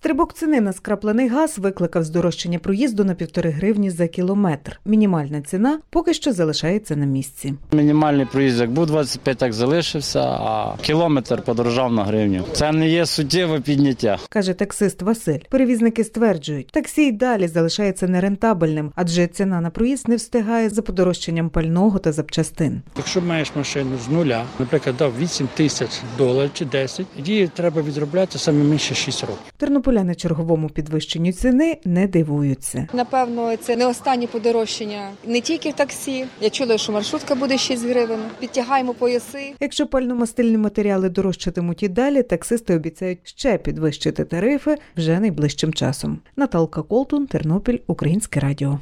Стрибок ціни на скраплений газ викликав здорожчання проїзду на 1,5 гривні за кілометр. Мінімальна ціна поки що залишається на місці. Мінімальний проїзд як був 25, так залишився, а кілометр подорожав на гривню. Це не є суттєве підняття. Каже таксист Василь. Перевізники стверджують, таксі й далі залишається нерентабельним, адже ціна на проїзд не встигає за подорожчанням пального та запчастин. Якщо маєш машину з нуля, наприклад, дав $8,000 чи 10, її треба відробляти саме менше 6 років. Тернополяни черговому підвищенню ціни не дивуються. Напевно, це не останнє подорожчання. Не тільки в таксі. Я чула, що маршрутка буде 6 гривень. Підтягаємо пояси. Якщо пально-мастильні матеріали дорожчатимуть і далі, таксисти обіцяють ще підвищити тарифи вже найближчим часом. Наталка Колтун, Тернопіль, Українське радіо.